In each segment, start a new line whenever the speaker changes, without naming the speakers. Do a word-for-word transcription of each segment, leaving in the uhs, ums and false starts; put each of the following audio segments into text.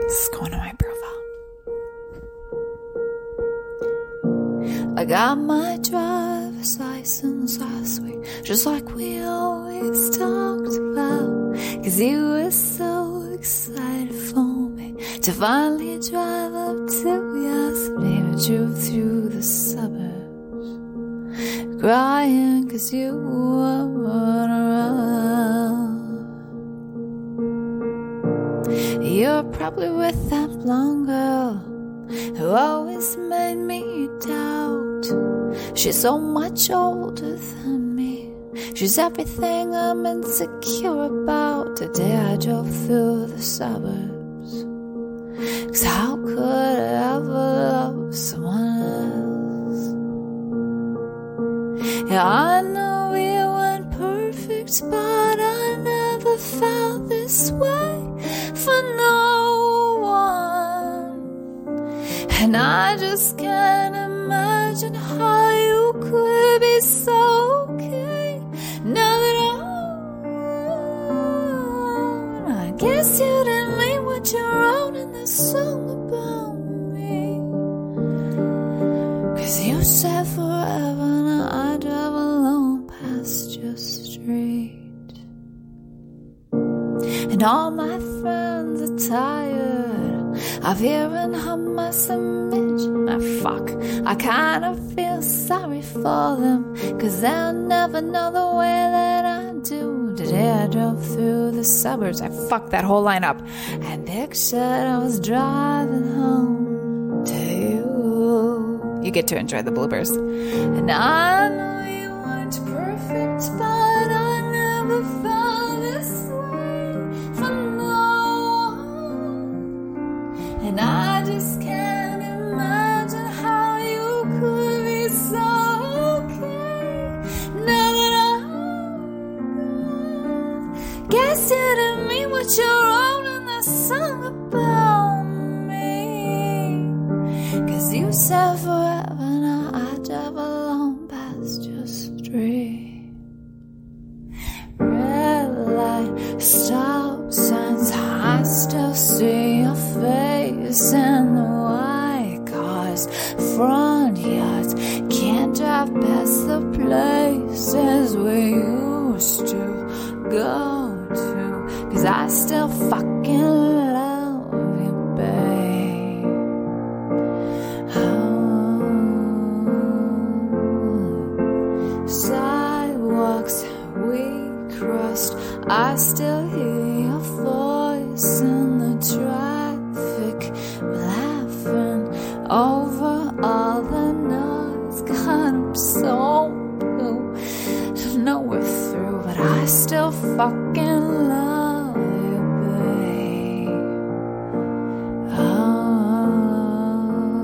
This is going to my profile. I got my driver's license last week, just like we always talked about. Cause you were so excited for me to finally drive up to yesterday. We drove through the suburbs, crying cause you weren't around. You're probably with that blonde girl who always made me doubt. She's so much older than me. She's everything I'm insecure about. Today I drove through the suburbs, cause how could I ever love someone else? Yeah, I know we weren't perfect, but I never felt this way for no one. And I just can't imagine how you could be so okay now that I'm. I guess you didn't mean what you wrote in this song about me. Cause you said forever, now I drive alone past your street. And all my friends are tired of hearing how my submission. Ah, fuck, I kinda feel sorry for them, cause they'll never know the way that I do. Today I drove through the suburbs, I fucked that whole line up, and pictured I was driving home to you. You get to enjoy the bloopers. And I know you weren't perfect, but I never felt this way for no one. And I just can't imagine how you could be so okay now that I'm gone. Guess you didn't mean what you wrote in that song about me. Cause you said forever, now I drive alone past your street. Red light, stop signs, I still see your face in the white cars, front yards. Can't drive past the places we used to go to, cause I still fucking love you, babe. Oh. Sidewalks we crossed, I still hear your voice in the traffic, laughing over all the noise. God, I'm so blue. I know we're through, but I still fucking love you, babe. Oh.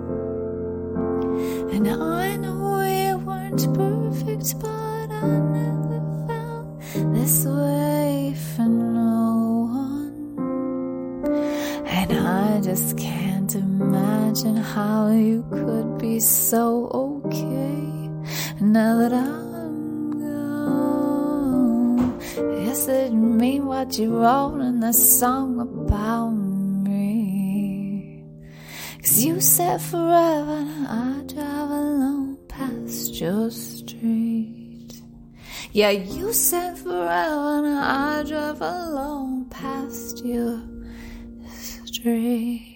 And I know we weren't perfect, but I never felt this way for no one. And I just can't imagine how you could be so okay now that I'm gone. Yes, it didn't mean what you wrote in the song about me. Cause you said forever, now I drive alone past your street. Yeah, you said forever, now I drive alone past your street.